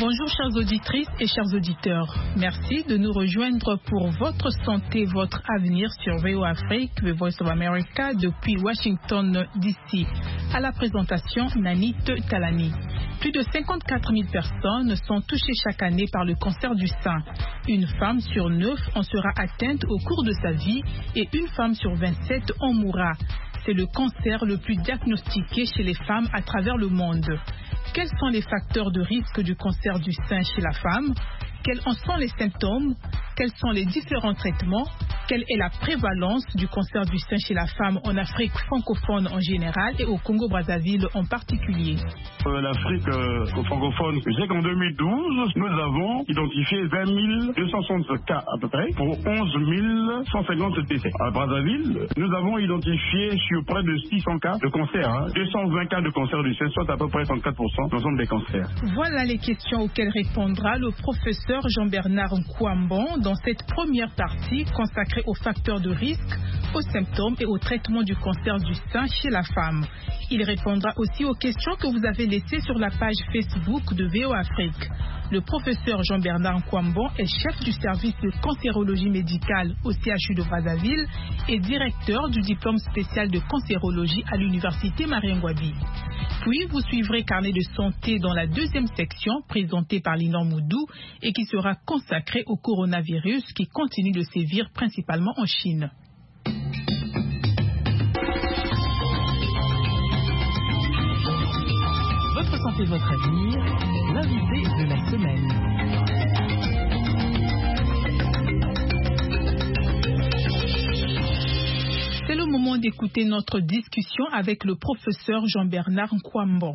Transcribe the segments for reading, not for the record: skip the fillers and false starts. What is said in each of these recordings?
Bonjour chères auditrices et chers auditeurs. Merci de nous rejoindre pour votre santé, votre avenir sur VOA Afrique, The Voice of America, depuis Washington DC. À la présentation, Nanit Talani. Plus de 54 000 personnes sont touchées chaque année par le cancer du sein. Une femme sur 9 en sera atteinte au cours de sa vie et une femme sur 27 en mourra. C'est le cancer le plus diagnostiqué chez les femmes à travers le monde. Quels sont les facteurs de risque du cancer du sein chez la femme? Quels en sont les symptômes? Quels sont les différents traitements? Quelle est la prévalence du cancer du sein chez la femme en Afrique francophone en général et au Congo-Brazzaville en particulier? L'Afrique francophone, je sais qu'en 2012, nous avons identifié 20 260 cas à peu près pour 11 150 décès. À Brazzaville, nous avons identifié sur près de 600 cas de cancer, 220 cas de cancer du sein, soit à peu près 34% de l'ensemble des cancers. Voilà les questions auxquelles répondra le professeur Jean-Bernard Nkwambon dans cette première partie consacrée aux facteurs de risque, aux symptômes et au traitement du cancer du sein chez la femme. Il répondra aussi aux questions que vous avez laissées sur la page Facebook de VOA Afrique. Le professeur Jean-Bernard Nkwambon est chef du service de cancérologie médicale au CHU de Brazzaville et directeur du diplôme spécial de cancérologie à l'université Marien-Ngouabi. Puis vous suivrez Carnet de santé dans la deuxième section présentée par Linan Moudou et qui sera consacrée au coronavirus qui continue de sévir principalement en Chine. Votre santé, votre avenir, l'invité de la semaine. C'est le moment d'écouter notre discussion avec le professeur Jean-Bernard Nkwambon.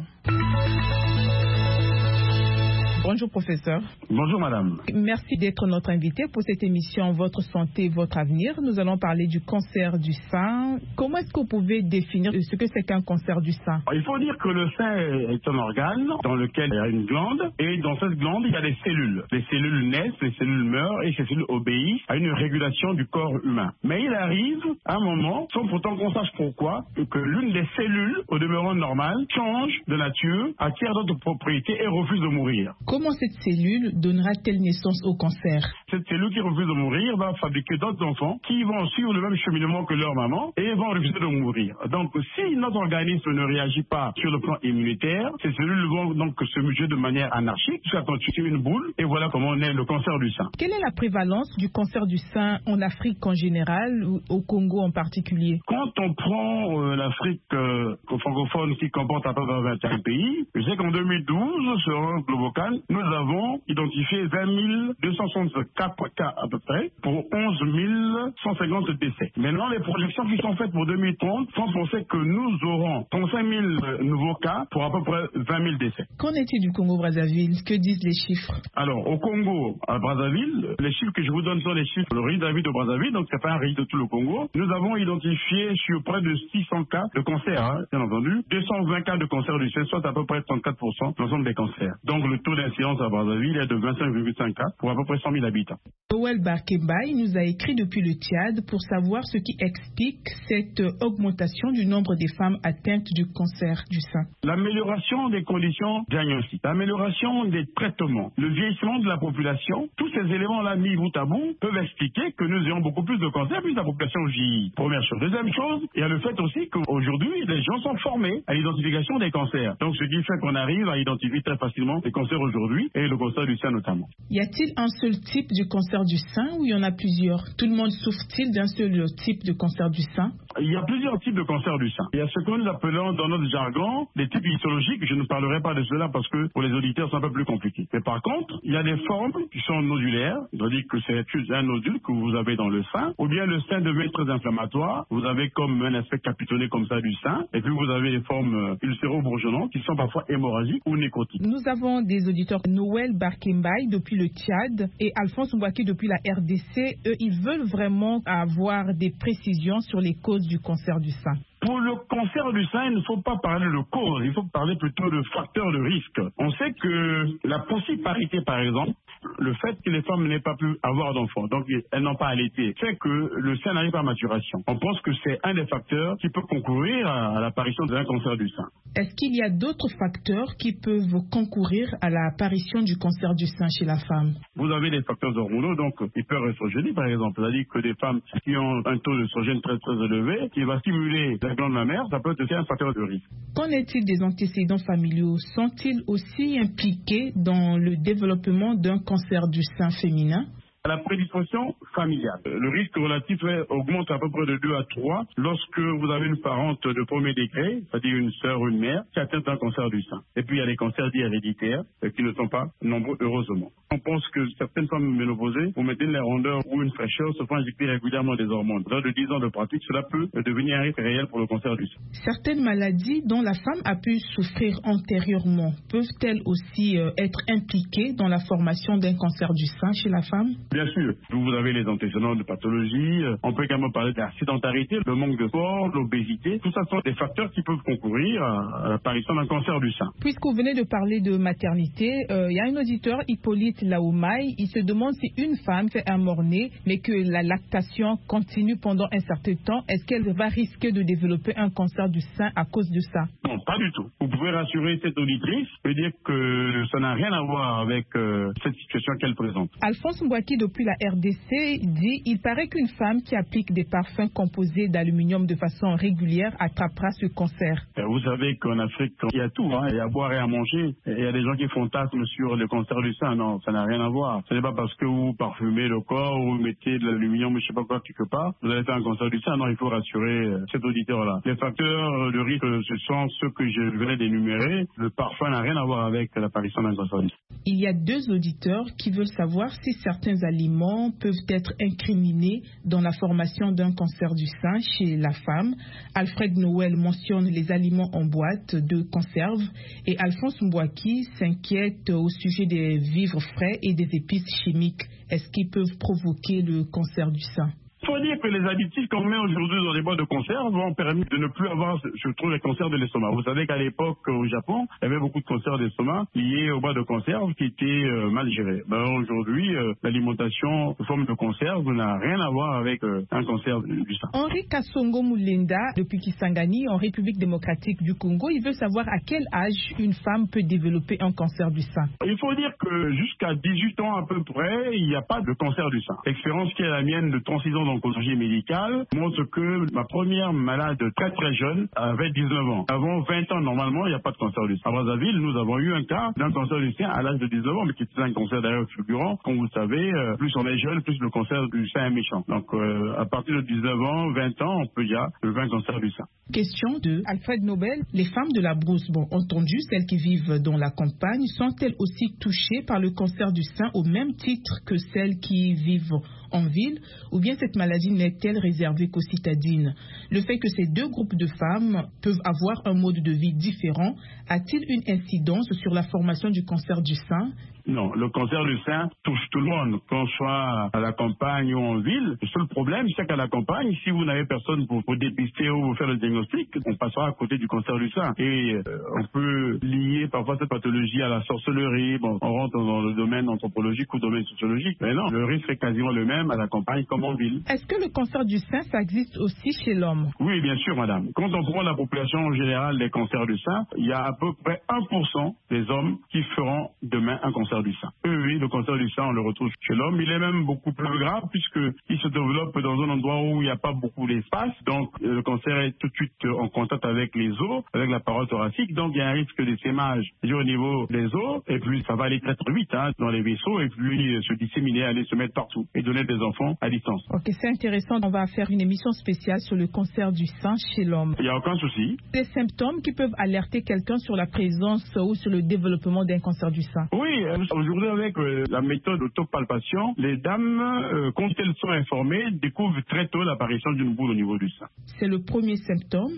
Bonjour professeur. Bonjour madame. Merci d'être notre invité pour cette émission Votre santé, votre avenir. Nous allons parler du cancer du sein. Comment est-ce que vous pouvez définir ce que c'est qu'un cancer du sein? Il faut dire que le sein est un organe dans lequel il y a une glande et dans cette glande il y a des cellules. Les cellules naissent, les cellules meurent et ces cellules obéissent à une régulation du corps humain. Mais il arrive à un moment, sans pourtant qu'on sache pourquoi, que l'une des cellules, au demeurant normale, change de nature, acquiert d'autres propriétés et refuse de mourir. Comment cette cellule donnera-t-elle naissance au cancer? Cette cellule qui refuse de mourir va fabriquer d'autres enfants qui vont suivre le même cheminement que leur maman et vont refuser de mourir. Donc, si notre organisme ne réagit pas sur le plan immunitaire, ces cellules vont donc se muter de manière anarchique jusqu'à constituer une boule et voilà comment naît le cancer du sein. Quelle est la prévalence du cancer du sein en Afrique en général ou au Congo en particulier? Quand on prend l'Afrique francophone qui comporte à peu près 21 pays, je sais qu'en 2012, sur un Globocan, nous avons identifié 20 264 cas à peu près pour 11 150 décès. Maintenant, les projections qui sont faites pour 2030 font penser que nous aurons 35 000 nouveaux cas pour à peu près 20 000 décès. Qu'en est-il du Congo-Brazzaville? Que disent les chiffres? Alors, au Congo, à Brazzaville, les chiffres que je vous donne sont les chiffres de registre de la ville de Brazzaville, donc c'est pas un registre de tout le Congo. Nous avons identifié sur près de 600 cas de cancer, bien entendu, 220 cas de cancer du sein, soit à peu près 34% de l'ensemble des cancers. Donc, le taux d'incidence à Brazzaville est de 25,5 cas pour à peu près 100 000 habitants. Noël Barkembaï nous a écrit depuis le Tchad pour savoir ce qui explique cette augmentation du nombre des femmes atteintes du cancer du sein. L'amélioration des conditions diagnostiques, l'amélioration des traitements, le vieillissement de la population, tous ces éléments-là mis bout à bout peuvent expliquer que nous ayons beaucoup plus de cancers puisque la population vieillit. Première chose. Deuxième chose, il y a le fait aussi qu'aujourd'hui, les gens sont formés à l'identification des cancers. Donc, ce qui fait qu'on arrive à identifier très facilement les cancers aujourd'hui et le cancer du sein notamment. Y a-t-il un seul type du cancer du sein ou il y en a plusieurs? Tout le monde souffre-t-il d'un seul type de cancer du sein? Il y a plusieurs types de cancer du sein. Il y a ce que nous appelons dans notre jargon des types histologiques. Je ne parlerai pas de cela parce que pour les auditeurs c'est un peu plus compliqué. Mais par contre, il y a des formes qui sont nodulaires, c'est-à-dire que c'est un nodule que vous avez dans le sein, ou bien le sein devient très inflammatoire. Vous avez comme un aspect capitonné comme ça du sein, et puis vous avez des formes ulcéro-bourgeonnantes qui sont parfois hémorragiques ou nécrotiques. Nous avons des auditeurs, Noël Barkembaï depuis le Tchad et Alphonse Mbouaki depuis la RDC. Eux, ils veulent vraiment avoir des précisions sur les causes du cancer du sein. Pour le cancer du sein, il ne faut pas parler de cause, il faut parler plutôt de facteurs de risque. On sait que la possiparité, par exemple, Le fait que les femmes n'aient pas pu avoir d'enfants, donc elles n'ont pas allaité, fait que le sein n'arrive pas à maturation. On pense que c'est un des facteurs qui peut concourir à l'apparition d'un cancer du sein. Est-ce qu'il y a d'autres facteurs qui peuvent concourir à l'apparition du cancer du sein chez la femme? Vous avez des facteurs hormonaux, donc hyperestrogénie par exemple, c'est-à-dire que des femmes qui ont un taux d'œstrogène très très élevé, qui va stimuler la glande mammaire, ça peut être aussi un facteur de risque. Qu'en est-il des antécédents familiaux? Sont-ils aussi impliqués dans le développement d'un cancer du sein féminin? La prédisposition familiale. Le risque relatif augmente à peu près de 2 à 3 lorsque vous avez une parente de premier degré, c'est-à-dire une sœur ou une mère, qui atteint un cancer du sein. Et puis il y a les cancers dits héréditaires qui ne sont pas nombreux, heureusement. On pense que certaines femmes ménopausées, pour maintenir la rondeur ou une fraîcheur, se font injecter régulièrement des hormones. Dans de 10 ans de pratique, cela peut devenir un risque réel pour le cancer du sein. Certaines maladies dont la femme a pu souffrir antérieurement peuvent-elles aussi être impliquées dans la formation d'un cancer du sein chez la femme? Bien sûr, vous avez les antécédents de pathologie, on peut également parler de la sédentarité, le manque de sport, l'obésité, tout ça sont des facteurs qui peuvent concourir à l'apparition d'un cancer du sein. Puisque vous venez de parler de maternité, il y a un auditeur, Hippolyte Laoumaï, il se demande si une femme fait un mort-né, mais que la lactation continue pendant un certain temps, est-ce qu'elle va risquer de développer un cancer du sein à cause de ça? Non, pas du tout. Vous pouvez rassurer cette auditrice, et dire que ça n'a rien à voir avec cette situation qu'elle présente. Alphonse Mbouaki, depuis la RDC, dit il paraît qu'une femme qui applique des parfums composés d'aluminium de façon régulière attrapera ce cancer. Vous savez qu'en Afrique, il y a tout, il y a à boire et à manger. Et il y a des gens qui fantasment sur le cancer du sein. Non, ça n'a rien à voir. Ce n'est pas parce que vous parfumez le corps ou vous mettez de l'aluminium, je ne sais pas quoi, quelque part, vous allez faire un cancer du sein. Non, il faut rassurer cet auditeur-là. Les facteurs de risque, ce sont ceux que je venais d'énumérer. Le parfum n'a rien à voir avec l'apparition d'un cancer du sein. Il y a 2 auditeurs qui veulent savoir si certains aliments peuvent être incriminés dans la formation d'un cancer du sein chez la femme. Alfred Noël mentionne les aliments en boîte de conserve et Alphonse Mbouaki s'inquiète au sujet des vivres frais et des épices chimiques. Est-ce qu'ils peuvent provoquer le cancer du sein? Il faut dire que les additifs qu'on met aujourd'hui dans les boîtes de conserve ont permis de ne plus avoir, je trouve, les cancers de l'estomac. Vous savez qu'à l'époque, au Japon, il y avait beaucoup de cancers d'estomac liés aux boîtes de conserve qui étaient mal gérées. Aujourd'hui, l'alimentation sous forme de conserve n'a rien à voir avec un cancer du sein. Henri Kassongo Moulinda, depuis Kisangani, en République démocratique du Congo, il veut savoir à quel âge une femme peut développer un cancer du sein. Il faut dire que jusqu'à 18 ans à peu près, il n'y a pas de cancer du sein. L'expérience qui est la mienne de 36 ans oncologie médicale montre que ma première malade très très jeune avait 19 ans. Avant 20 ans, normalement, il n'y a pas de cancer du sein. À Brazzaville, nous avons eu un cas d'un cancer du sein à l'âge de 19 ans, mais qui était un cancer d'ailleurs fulgurant. Comme vous le savez, plus on est jeune, plus le cancer du sein est méchant. Donc, à partir de 19 ans, 20 ans, on peut y avoir un cancer du sein. Question de Alfred Nobel. Les femmes de la brousse, entendu, celles qui vivent dans la campagne, sont-elles aussi touchées par le cancer du sein au même titre que celles qui vivent en ville, ou bien cette maladie n'est-elle réservée qu'aux citadines? Le fait que ces 2 groupes de femmes peuvent avoir un mode de vie différent a-t-il une incidence sur la formation du cancer du sein? Non, le cancer du sein touche tout le monde, qu'on soit à la campagne ou en ville. Le seul problème, c'est qu'à la campagne, si vous n'avez personne pour dépister ou vous faire le diagnostic, on passera à côté du cancer du sein. Et on peut lier parfois cette pathologie à la sorcellerie. On rentre dans le domaine anthropologique ou domaine sociologique. Mais non, le risque est quasiment le même à la campagne comme en ville. Est-ce que le cancer du sein, ça existe aussi chez l'homme? Oui, bien sûr, madame. Quand on prend la population en général des cancers du sein, il y a à peu près 1% des hommes qui feront demain un cancer du sein. Oui, le cancer du sein, on le retrouve chez l'homme. Il est même beaucoup plus grave puisqu'il se développe dans un endroit où il n'y a pas beaucoup d'espace. Donc, le cancer est tout de suite en contact avec les os, avec la paroi thoracique. Donc, il y a un risque d'essaimage au niveau des os. Et puis, ça va aller très très vite dans les vaisseaux et puis se disséminer, aller se mettre partout et donner des enfants à distance. Ok, c'est intéressant. On va faire une émission spéciale sur le cancer du sein chez l'homme. Il n'y a aucun souci. Des symptômes qui peuvent alerter quelqu'un sur la présence ou sur le développement d'un cancer du sein. Oui, aujourd'hui avec la méthode d'autopalpation, les dames, quand elles sont informées, découvrent très tôt l'apparition d'une boule au niveau du sein. C'est le premier symptôme.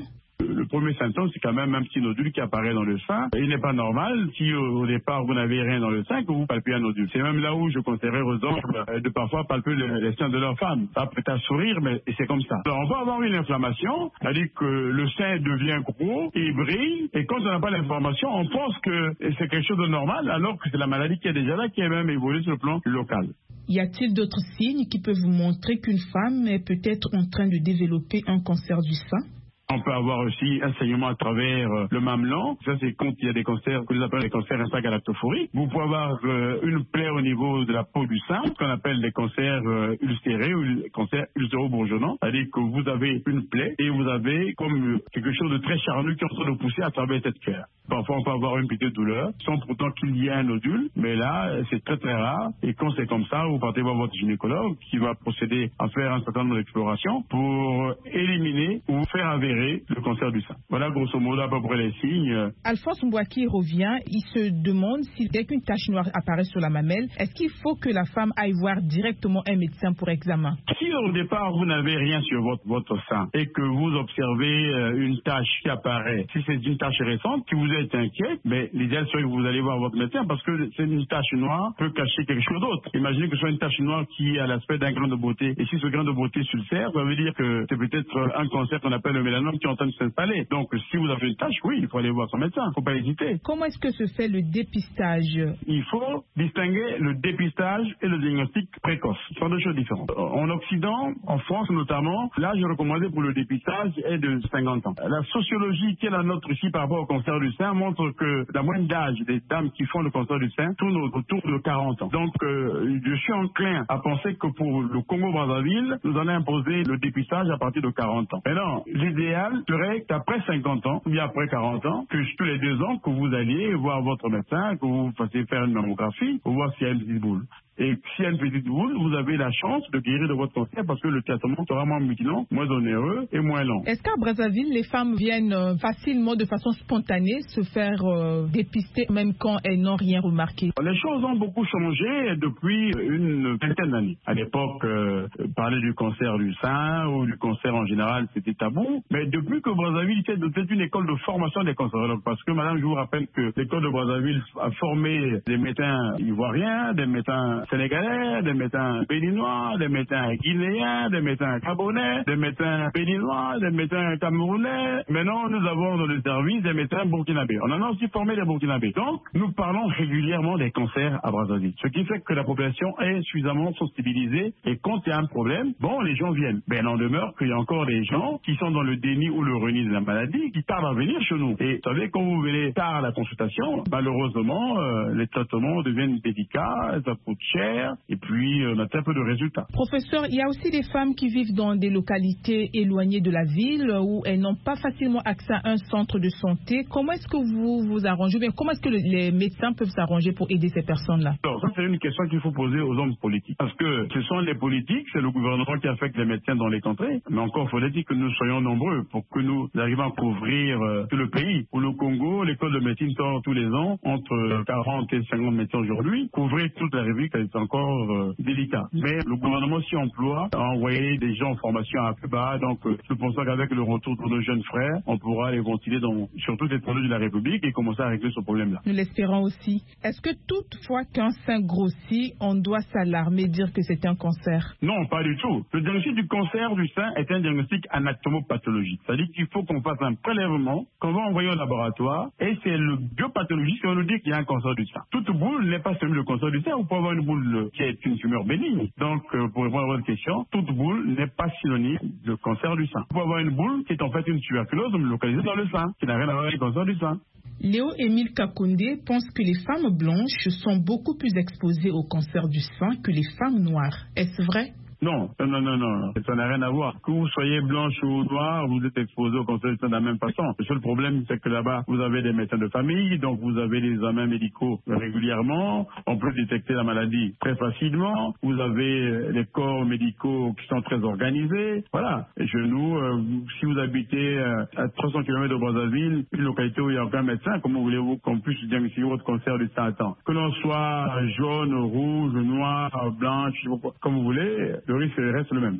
Le premier symptôme, c'est quand même un petit nodule qui apparaît dans le sein. Il n'est pas normal si au départ vous n'avez rien dans le sein que vous palpez un nodule. C'est même là où je conseillerais aux hommes de parfois palper les seins de leur femme. Ça peut être sourire, mais c'est comme ça. Alors on va avoir une inflammation, c'est-à-dire que le sein devient gros, il brille, et quand on n'a pas l'information, on pense que c'est quelque chose de normal, alors que c'est la maladie qui est déjà là, qui est même évoluée sur le plan local. Y a-t-il d'autres signes qui peuvent vous montrer qu'une femme est peut-être en train de développer un cancer du sein? On peut avoir aussi un saignement à travers le mamelon. Ça, c'est quand il y a des cancers, que nous appelons les cancers intragalactophoriques. Vous pouvez avoir une plaie au niveau de la peau du sein, qu'on appelle des cancers ulcérés ou les cancers ulcéro-bourgeonnants. C'est-à-dire que vous avez une plaie et vous avez comme quelque chose de très charnu qui est en train de pousser à travers cette chair. Parfois, on peut avoir une petite douleur, sans pourtant qu'il y ait un nodule, mais là, c'est très très rare. Et quand c'est comme ça, vous partez voir votre gynécologue qui va procéder à faire un certain nombre d'explorations pour éliminer ou faire avérer le cancer du sein. Voilà grosso modo à peu près les signes. Alphonse Mbouaki revient, il se demande si dès qu'une tache noire apparaît sur la mamelle, est-ce qu'il faut que la femme aille voir directement un médecin pour examen? Si au départ vous n'avez rien sur votre sein et que vous observez une tache qui apparaît, si c'est une tache récente qui vous est inquiète, mais l'idéal serait que vous allez voir votre médecin parce que c'est une tache noire peut cacher quelque chose d'autre. Imaginez que ce soit une tache noire qui a l'aspect d'un grain de beauté et si ce grain de beauté s'ulcère, ça veut dire que c'est peut-être un cancer qu'on appelle le mélanome qui est en train de s'installer. Donc, si vous avez une tâche, oui, il faut aller voir son médecin. Il ne faut pas hésiter. Comment est-ce que se fait le dépistage? Il faut distinguer le dépistage et le diagnostic précoce. Ce sont deux choses différentes. En Occident, en France notamment, l'âge recommandé pour le dépistage est de 50 ans. La sociologie qui est la nôtre ici par rapport au cancer du sein montre que la moyenne d'âge des dames qui font le cancer du sein tourne autour de 40 ans. Donc, je suis enclin à penser que pour le Congo-Brazzaville, nous allons imposer le dépistage à partir de 40 ans. Maintenant, l'idéal serait qu'après 50 ans, ou bien après 40 ans, que tous les 2 ans, que vous alliez voir votre médecin, que vous fassiez faire une mammographie pour voir s'il y a une petite boule. Et s'il y a une petite boule, vous avez la chance de guérir de votre cancer parce que le traitement sera moins mutilant, moins onéreux et moins long. Est-ce qu'à Brazzaville, les femmes viennent facilement, de façon spontanée, se faire dépister même quand elles n'ont rien remarqué? Les choses ont beaucoup changé depuis une vingtaine d'années. À l'époque, parler du cancer du sein ou du cancer en général, c'était tabou. Mais depuis que Brazzaville était dotée d'une école de formation des cancérologues, parce que madame, je vous rappelle que l'école de Brazzaville a formé des médecins ivoiriens, des médecins sénégalais, des médecins béninois, des médecins guinéens, des médecins gabonais, des médecins béninois, des médecins camerounais. Maintenant, nous avons dans le service des médecins burkinabés. On en a aussi formé des burkinabés. Donc, nous parlons régulièrement des cancers à Brazzaville. Ce qui fait que la population est suffisamment sensibilisée et quand il y a un problème, bon, les gens viennent. Mais il en demeure qu'il y a encore des gens qui sont dans le déni ou le reni de la maladie, qui tardent à venir chez nous. Et vous savez, quand vous venez tard à la consultation, malheureusement, les traitements deviennent délicats, ça coûte cher, et puis on a très peu de résultats. Professeur, il y a aussi des femmes qui vivent dans des localités éloignées de la ville où elles n'ont pas facilement accès à un centre de santé. Comment est-ce que vous vous arrangez? Comment est-ce que les médecins peuvent s'arranger pour aider ces personnes-là? Alors, ça, c'est une question qu'il faut poser aux hommes politiques. Parce que ce sont les politiques, c'est le gouvernement qui affecte les médecins dans les contrées. Mais encore faut-il que nous soyons nombreux pour que nous arrivions à couvrir tout le pays. Pour le Congo, l'école de médecine sort tous les ans entre 40 et 50 médecins aujourd'hui. Couvrir toute la République, c'est encore délicat. Mais le gouvernement s'y emploie à envoyer des gens en formation à Cuba. Donc, je pense qu'avec le retour de nos jeunes frères, on pourra les ventiler sur toutes les étendues de la République et commencer à régler ce problème-là. Nous l'espérons aussi. Est-ce que toutefois qu'un sein grossit, on doit s'alarmer, dire que c'est un cancer? Non, pas du tout. Le diagnostic du cancer du sein est un diagnostic anatomopathologique. C'est-à-dire qu'il faut qu'on fasse un prélèvement qu'on va envoyer au laboratoire et c'est le biopathologiste qui va nous dire qu'il y a un cancer du sein. Toute boule n'est pas seulement le cancer du sein. Vous pouvez avoir une boule qui est une tumeur bénigne. Donc, pour répondre à votre question, toute boule n'est pas synonyme de cancer du sein. Vous pouvez avoir une boule qui est en fait une tuberculose localisée dans le sein, qui n'a rien à voir avec le cancer du sein. Léo-Émile Kakoundé pense que les femmes blanches sont beaucoup plus exposées au cancer du sein que les femmes noires. Est-ce vrai? Non, ça n'a rien à voir. Que vous soyez blanche ou noire, vous êtes exposé au cancer du sein de la même façon. Le seul problème, c'est que là-bas, vous avez des médecins de famille, donc vous avez des examens médicaux régulièrement. On peut détecter la maladie très facilement. Vous avez les corps médicaux qui sont très organisés. Voilà. Et chez nous, si vous habitez à 300 km de Brazzaville, une localité où il n'y a aucun médecin, comment voulez-vous qu'on puisse diagnostiquer votre cancer du sein à temps? Que l'on soit jaune, rouge, noir, blanche, comme vous voulez, le risque reste le même.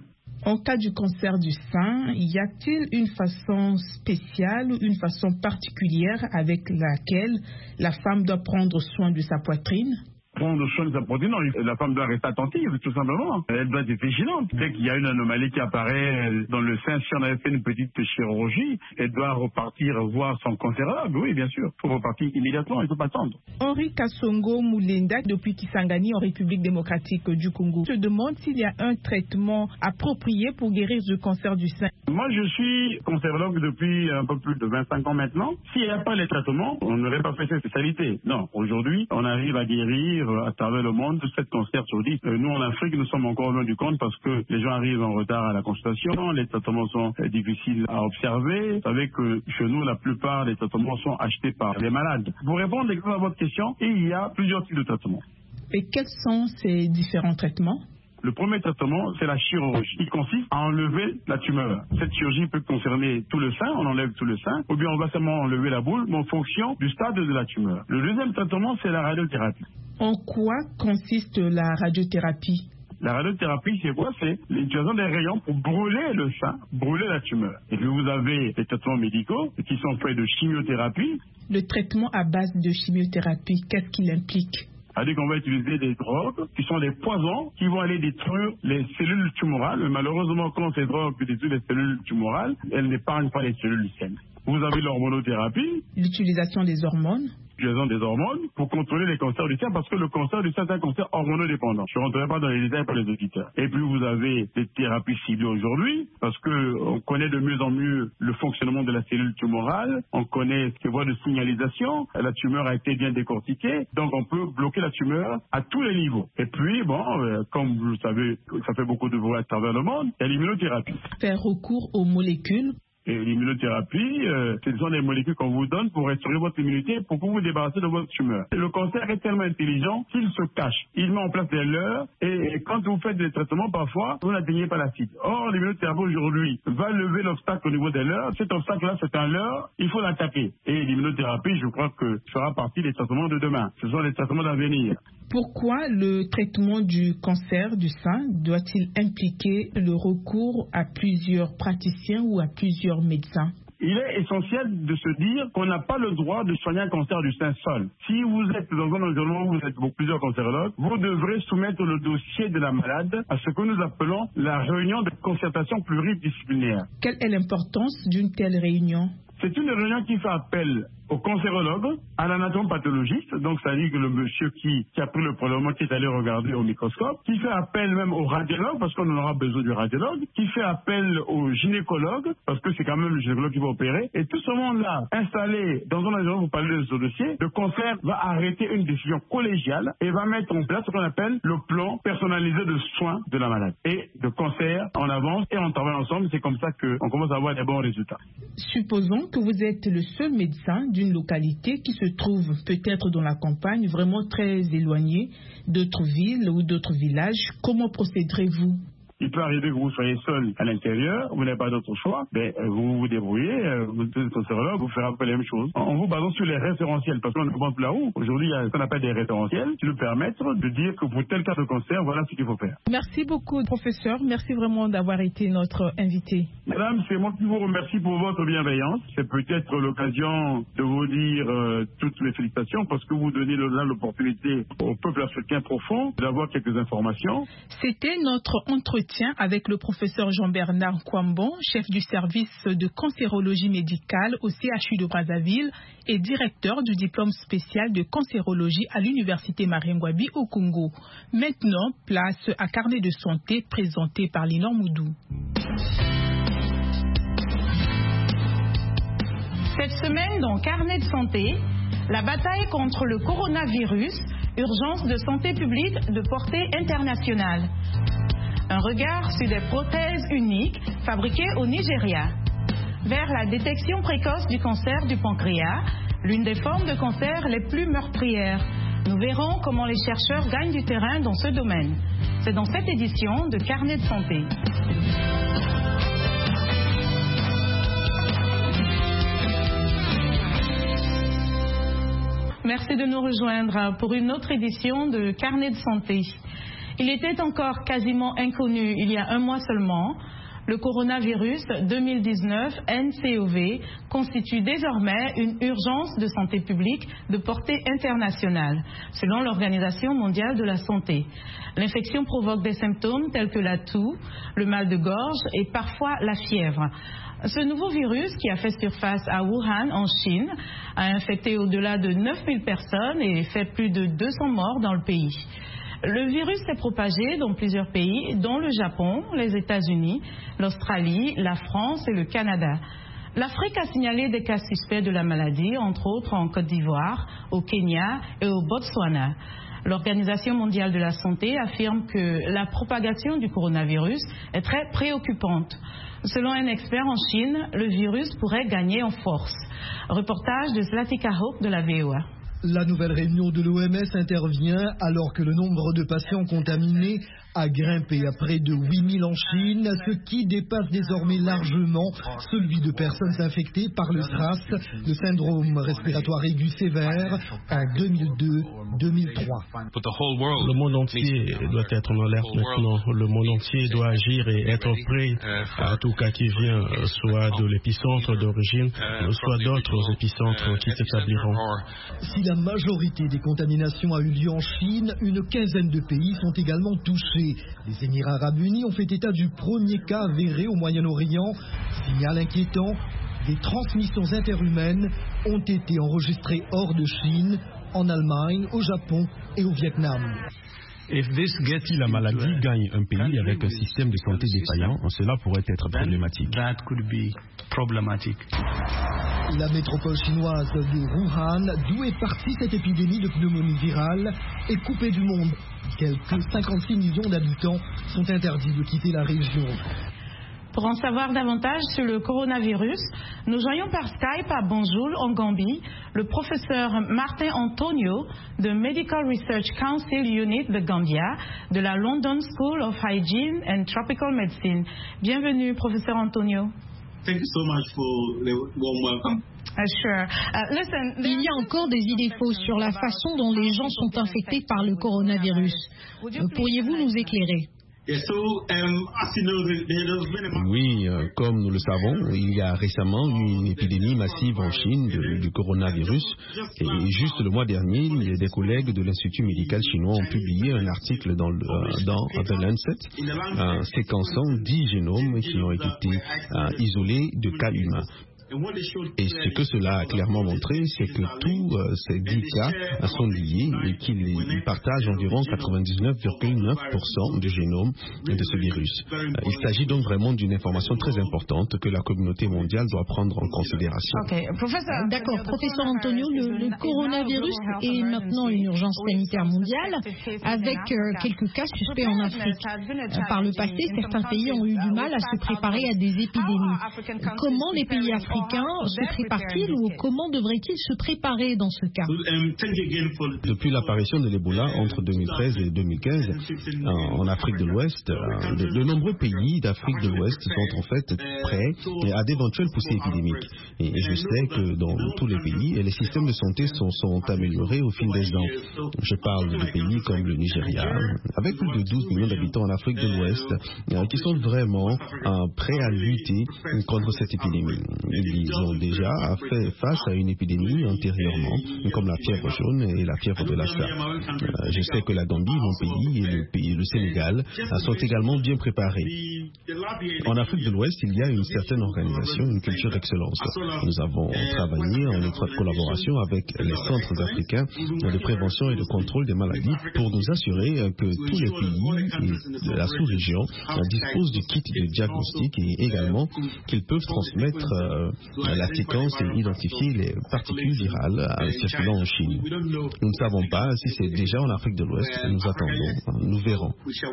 En cas du cancer du sein, y a-t-il une façon spéciale ou une façon particulière avec laquelle la femme doit prendre soin de sa poitrine? Prendre soin de sa poitrine, non, la femme doit rester attentive, tout simplement. Elle doit être vigilante. Dès qu'il y a une anomalie qui apparaît dans le sein, si on avait fait une petite chirurgie, elle doit repartir voir son cancérologue. Oui, bien sûr. Il faut repartir immédiatement, il ne faut pas attendre. Henri Kasongo Moulinda, depuis Kisangani, en République démocratique du Congo, se demande s'il y a un traitement approprié pour guérir du cancer du sein. Moi, je suis cancérologue depuis un peu plus de 25 ans maintenant. S'il n'y a pas les traitements, on n'aurait pas fait cette spécialité. Non, aujourd'hui, on arrive à guérir à travers le monde 7 cancers sur 10. Nous, en Afrique, nous sommes encore loin du compte parce que les gens arrivent en retard à la consultation, les traitements sont difficiles à observer. Vous savez que chez nous, la plupart des traitements sont achetés par les malades. Pour répondre à votre question, il y a plusieurs types de traitements. Et quels sont ces différents traitements? Le premier traitement, c'est la chirurgie, qui consiste à enlever la tumeur. Cette chirurgie peut concerner tout le sein, on enlève tout le sein, ou bien on va seulement enlever la boule, mais en fonction du stade de la tumeur. Le deuxième traitement, c'est la radiothérapie. En quoi consiste la radiothérapie? La radiothérapie, c'est quoi? C'est l'utilisation des rayons pour brûler le sein, brûler la tumeur. Et puis vous avez des traitements médicaux qui sont faits de chimiothérapie. Le traitement à base de chimiothérapie, qu'est-ce qu'il implique? C'est-à-dire qu'on va utiliser des drogues qui sont des poisons qui vont aller détruire les cellules tumorales. Mais malheureusement, quand ces drogues détruisent les cellules tumorales, elles n'épargnent pas les cellules saines. Vous avez l'hormonothérapie. L'utilisation des hormones. L'utilisation des hormones pour contrôler les cancers du sein, parce que le cancer du sein est un cancer hormonodépendant. Je ne rentrerai pas dans les détails pour les auditeurs. Et puis vous avez des thérapies ciblées aujourd'hui, parce qu'on connaît de mieux en mieux le fonctionnement de la cellule tumorale, on connaît ce que voit de signalisation, la tumeur a été bien décortiquée, donc on peut bloquer la tumeur à tous les niveaux. Et puis, comme vous le savez, ça fait beaucoup de bruit à travers le monde, il y a l'immunothérapie. Faire recours aux molécules. Et l'immunothérapie, ce sont des molécules qu'on vous donne pour restaurer votre immunité, pour que vous vous débarrassez de votre tumeur. Et le cancer est tellement intelligent qu'il se cache. Il met en place des leurres et quand vous faites des traitements, parfois, vous n'atteignez pas la cible. Or, l'immunothérapie aujourd'hui va lever l'obstacle au niveau des leurres. Cet obstacle-là, c'est un leurre, il faut l'attaquer. Et l'immunothérapie, je crois que fera partie des traitements de demain. Ce sont les traitements d'avenir. Pourquoi le traitement du cancer du sein doit-il impliquer le recours à plusieurs praticiens ou à plusieurs médecins? Il est essentiel de se dire qu'on n'a pas le droit de soigner un cancer du sein seul. Si vous êtes dans un environnement où vous êtes plusieurs cancérologues, vous devrez soumettre le dossier de la malade à ce que nous appelons la réunion de concertation pluridisciplinaire. Quelle est l'importance d'une telle réunion? C'est une réunion qui fait appel au cancérologue, à l'anatomopathologiste, donc c'est-à-dire que le monsieur qui a pris le prélèvement, qui est allé regarder au microscope, qui fait appel même au radiologue, parce qu'on en aura besoin du radiologue, qui fait appel au gynécologue, parce que c'est quand même le gynécologue qui va opérer, et tout ce monde-là, installé dans un environnement, vous parlez de ce dossier, le cancer va arrêter une décision collégiale et va mettre en place ce qu'on appelle le plan personnalisé de soins de la malade. Et de cancer, on avance et on travaille ensemble, c'est comme ça qu'on commence à avoir des bons résultats. Supposons que vous êtes le seul médecin d'une localité qui se trouve peut-être dans la campagne, vraiment très éloignée d'autres villes ou d'autres villages. Comment procéderez-vous? Il peut arriver que vous soyez seul à l'intérieur, vous n'avez pas d'autre choix, mais vous vous débrouillez, vous êtes cancérologue, vous ferez un peu la même chose. En vous basant sur les référentiels, parce qu'on ne compte là où. Aujourd'hui, il y a ce qu'on appelle des référentiels qui nous permettent de dire que pour tel cas de cancer, voilà ce qu'il faut faire. Merci beaucoup, professeur. Merci vraiment d'avoir été notre invité. Madame, c'est moi qui vous remercie pour votre bienveillance. C'est peut-être l'occasion de vous dire toutes mes félicitations parce que vous donnez là l'opportunité au peuple africain profond d'avoir quelques informations. C'était notre entretien avec le professeur Jean-Bernard Kwambon, chef du service de cancérologie médicale au CHU de Brazzaville et directeur du diplôme spécial de cancérologie à l'université Marien-Ngouabi au Congo. Maintenant, place à Carnet de santé présenté par Linor Moudou. Cette semaine, dans Carnet de santé, la bataille contre le coronavirus, urgence de santé publique de portée internationale. Un regard sur des prothèses uniques fabriquées au Nigeria. Vers la détection précoce du cancer du pancréas, l'une des formes de cancer les plus meurtrières. Nous verrons comment les chercheurs gagnent du terrain dans ce domaine. C'est dans cette édition de Carnet de santé. Merci de nous rejoindre pour une autre édition de Carnet de santé. Il était encore quasiment inconnu il y a un mois seulement. Le coronavirus 2019 nCoV constitue désormais une urgence de santé publique de portée internationale, selon l'Organisation mondiale de la santé. L'infection provoque des symptômes tels que la toux, le mal de gorge et parfois la fièvre. Ce nouveau virus, qui a fait surface à Wuhan, en Chine, a infecté au-delà de 9000 personnes et fait plus de 200 morts dans le pays. Le virus s'est propagé dans plusieurs pays, dont le Japon, les États-Unis, l'Australie, la France et le Canada. L'Afrique a signalé des cas suspects de la maladie, entre autres en Côte d'Ivoire, au Kenya et au Botswana. L'Organisation mondiale de la santé affirme que la propagation du coronavirus est très préoccupante. Selon un expert en Chine, le virus pourrait gagner en force. Reportage de Zlatica Hope de la VOA. La nouvelle réunion de l'OMS intervient alors que le nombre de patients contaminés a grimpé à près de 8000 en Chine, ce qui dépasse désormais largement celui de personnes infectées par le SRAS, le syndrome respiratoire aigu sévère, en 2002-2003. Le monde entier doit être en alerte maintenant. Le monde entier doit agir et être prêt à tout cas qui vient, soit de l'épicentre d'origine, soit d'autres épicentres qui s'établiront. Si la majorité des contaminations a eu lieu en Chine, une quinzaine de pays sont également touchés. Les Émirats arabes unis ont fait état du premier cas avéré au Moyen-Orient. Signal inquiétant, des transmissions interhumaines ont été enregistrées hors de Chine, en Allemagne, au Japon et au Vietnam. Si la maladie gagne un pays avec un système de santé défaillant, cela pourrait être problématique. La métropole chinoise de Wuhan, d'où est partie cette épidémie de pneumonie virale, est coupée du monde. Quelques 56 millions d'habitants sont interdits de quitter la région. Pour en savoir davantage sur le coronavirus, nous joignons par Skype à Banjul, en Gambie, le professeur Martin Antonio de Medical Research Council Unit de Gambia, de la London School of Hygiene and Tropical Medicine. Bienvenue, professeur Antonio. Thank you so much for the warm welcome. Il y a encore des idées fausses sur la façon dont les gens sont infectés par le coronavirus. Pourriez-vous nous éclairer? Oui, comme nous le savons, il y a récemment eu une épidémie massive en Chine du coronavirus. Et juste le mois dernier, des collègues de l'Institut médical chinois ont publié un article dans The Lancet, séquençant 10 génomes qui ont été isolés de cas humains. Et ce que cela a clairement montré, c'est que tous ces 10 cas sont liés et qu'ils partagent environ 99,9% du génome de ce virus. Il s'agit donc vraiment d'une information très importante que la communauté mondiale doit prendre en considération. D'accord, professeur Antonio, le coronavirus est maintenant une urgence sanitaire mondiale avec quelques cas suspects en Afrique. Par le passé, certains pays ont eu du mal à se préparer à des épidémies. Comment les pays africains se préparent-ils ou comment devraient-ils se préparer dans ce cas? Depuis l'apparition de l'Ebola entre 2013 et 2015 en Afrique de l'Ouest, de nombreux pays d'Afrique de l'Ouest sont en fait prêts à d'éventuelles poussées épidémiques. Et je sais que dans tous les pays, les systèmes de santé sont améliorés au fil des ans. Je parle de pays comme le Nigeria, avec plus de 12 millions d'habitants en Afrique de l'Ouest, qui sont vraiment prêts à lutter contre cette épidémie. Ils ont déjà fait face à une épidémie antérieurement, comme la fièvre jaune et la fièvre de Lassa. Je sais que la Gambie, mon pays, et le Sénégal sont également bien préparés. En Afrique de l'Ouest, il y a une certaine organisation, une culture d'excellence. Nous avons travaillé en étroite collaboration avec les centres africains de prévention et de contrôle des maladies pour nous assurer que tous les pays de la sous-région disposent du kit de diagnostic et également qu'ils peuvent transmettre la séquence et identifier les particules virales circulant en Chine. Nous ne savons pas si c'est déjà en Afrique de l'Ouest. Nous attendons, nous verrons.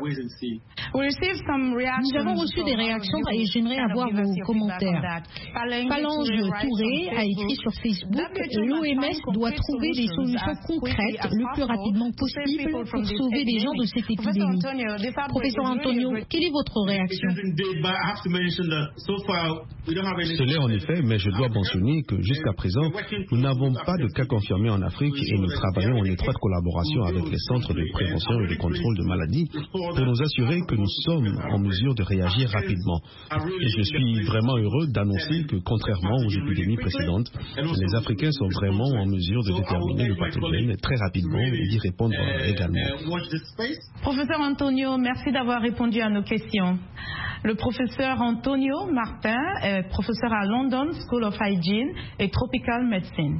Nous avons reçu des réactions et j'aimerais avoir vos commentaires. Phalange Touré a écrit sur Facebook: l'OMS doit trouver des solutions concrètes le plus rapidement possible pour sauver les gens de cette épidémie. Professeur Antonio, quelle est votre réaction? Ce n'est en effet effet, mais je dois mentionner que jusqu'à présent, nous n'avons pas de cas confirmés en Afrique et nous travaillons en étroite collaboration avec les centres de prévention et de contrôle de maladies pour nous assurer que nous sommes en mesure de réagir rapidement. Et je suis vraiment heureux d'annoncer que, contrairement aux épidémies précédentes, les Africains sont vraiment en mesure de déterminer le pathogène très rapidement et d'y répondre également. Professeur Antonio, merci d'avoir répondu à nos questions. Le professeur Antonio Martin est professeur à London School of Hygiene et Tropical Medicine.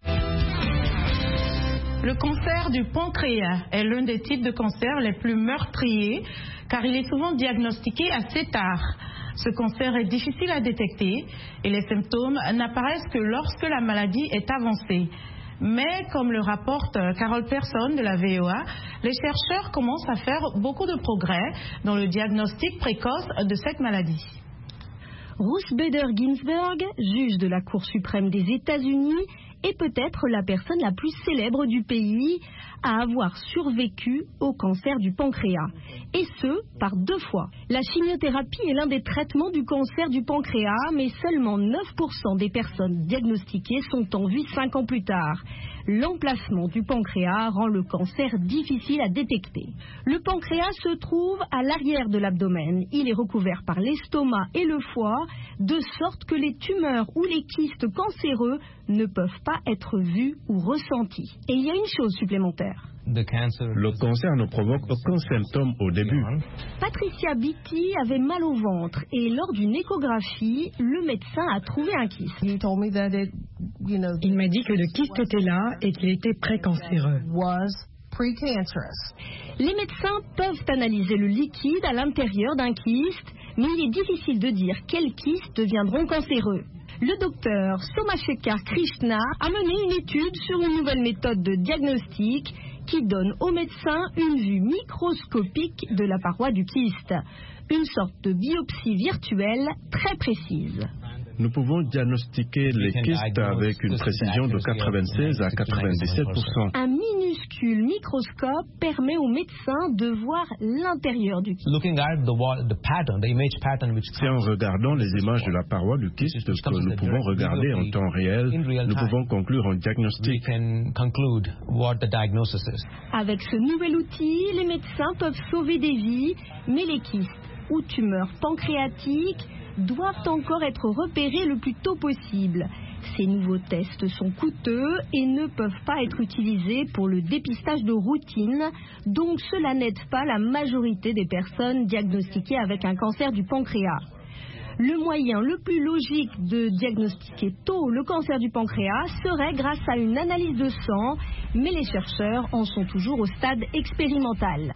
Le cancer du pancréas est l'un des types de cancer les plus meurtriers car il est souvent diagnostiqué assez tard. Ce cancer est difficile à détecter et les symptômes n'apparaissent que lorsque la maladie est avancée. Mais, comme le rapporte Carole Persson de la VOA, les chercheurs commencent à faire beaucoup de progrès dans le diagnostic précoce de cette maladie. Ruth Bader Ginsburg, juge de la Cour suprême des États-Unis, est peut-être la personne la plus célèbre du pays à avoir survécu au cancer du pancréas, et ce, par 2 fois. La chimiothérapie est l'un des traitements du cancer du pancréas, mais seulement 9% des personnes diagnostiquées sont en vie 5 ans plus tard. L'emplacement du pancréas rend le cancer difficile à détecter. Le pancréas se trouve à l'arrière de l'abdomen. Il est recouvert par l'estomac et le foie, de sorte que les tumeurs ou les kystes cancéreux ne peuvent pas être vus ou ressentis. Et il y a une chose supplémentaire. Le cancer ne provoque aucun symptôme au début. Patricia Beatty avait mal au ventre et lors d'une échographie, le médecin a trouvé un kyste. Il m'a dit que le kyste était là et qu'il était précancéreux. Les médecins peuvent analyser le liquide à l'intérieur d'un kyste, mais il est difficile de dire quels kystes deviendront cancéreux. Le docteur Somashekar Krishna a mené une étude sur une nouvelle méthode de diagnostic qui donne aux médecins une vue microscopique de la paroi du kyste, une sorte de biopsie virtuelle très précise. Nous pouvons diagnostiquer les kystes avec une précision de 96 à 97%. Un minuscule microscope permet aux médecins de voir l'intérieur du kyste. C'est en regardant les images de la paroi du kyste que nous pouvons regarder en temps réel, nous pouvons conclure un diagnostic. Avec ce nouvel outil, les médecins peuvent sauver des vies, mais les kystes ou tumeurs pancréatiques doivent encore être repérés le plus tôt possible. Ces nouveaux tests sont coûteux et ne peuvent pas être utilisés pour le dépistage de routine, donc cela n'aide pas la majorité des personnes diagnostiquées avec un cancer du pancréas. Le moyen le plus logique de diagnostiquer tôt le cancer du pancréas serait grâce à une analyse de sang, mais les chercheurs en sont toujours au stade expérimental.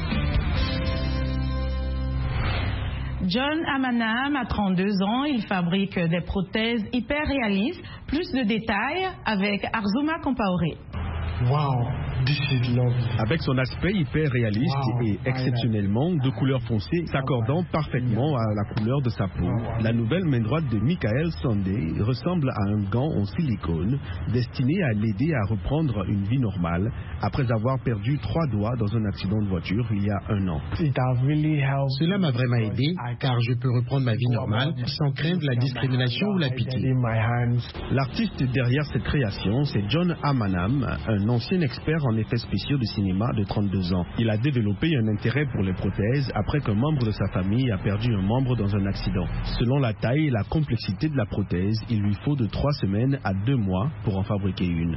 John Amanam a 32 ans, il fabrique des prothèses hyper réalistes. Plus de détails avec Arzuma Compaoré. Wow, this is lovely. Avec son aspect hyper réaliste et exceptionnellement de couleur foncée, s'accordant parfaitement à la couleur de sa peau, la nouvelle main droite de Michael Sunday ressemble à un gant en silicone destiné à l'aider à reprendre une vie normale après avoir perdu 3 doigts dans un accident de voiture il y a 1 an. Cela m'a vraiment aidé car je peux reprendre ma vie normale sans craindre la discrimination ou la pitié. L'artiste derrière cette création, c'est John Amanam, un ancien expert en effets spéciaux de cinéma de 32 ans. Il a développé un intérêt pour les prothèses après qu'un membre de sa famille a perdu un membre dans un accident. Selon la taille et la complexité de la prothèse, il lui faut de 3 semaines à 2 mois pour en fabriquer une.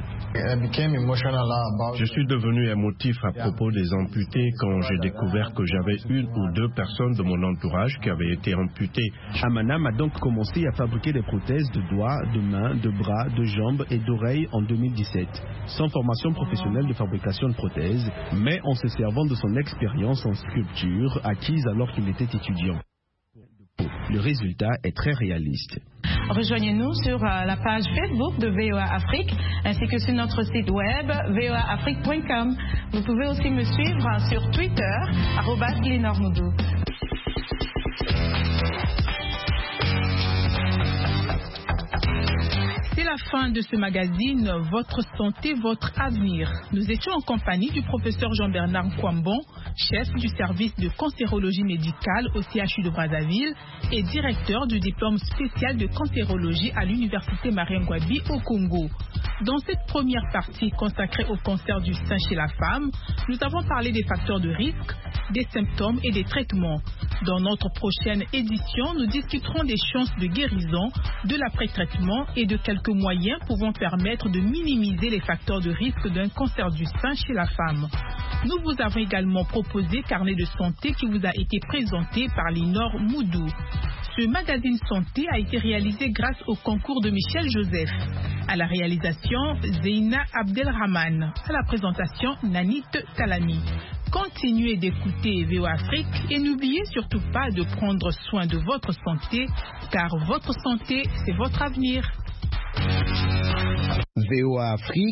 Je suis devenu émotif à propos des amputés quand j'ai découvert que j'avais 1 ou 2 personnes de mon entourage qui avaient été amputées. Amanam a donc commencé à fabriquer des prothèses de doigts, de mains, de bras, de jambes et d'oreilles en 2017. Sans formation professionnelle de fabrication de prothèses, mais en se servant de son expérience en sculpture acquise alors qu'il était étudiant. Le résultat est très réaliste. Rejoignez-nous sur la page Facebook de VOA Afrique ainsi que sur notre site web voaafrique.com. Vous pouvez aussi me suivre sur Twitter @LenorMoudou. C'est la la fin de ce magazine, Votre santé, votre avenir. Nous étions en compagnie du professeur Jean-Bernard Kwambon, chef du service de cancérologie médicale au CHU de Brazzaville et directeur du diplôme spécial de cancérologie à l'université Marien-Ngouabi au Congo. Dans cette première partie consacrée au cancer du sein chez la femme, nous avons parlé des facteurs de risque, des symptômes et des traitements. Dans notre prochaine édition, nous discuterons des chances de guérison, de l'après-traitement et de quelques moyens pouvant permettre de minimiser les facteurs de risque d'un cancer du sein chez la femme. Nous vous avons également proposé Carnet de santé qui vous a été présenté par Linor Moudou. Ce magazine santé a été réalisé grâce au concours de Michel Joseph. À la réalisation, Zeina Abdelrahman. À la présentation, Nanit Talami. Continuez d'écouter VOA Afrique et n'oubliez surtout pas de prendre soin de votre santé, car votre santé, c'est votre avenir. VOA Afrique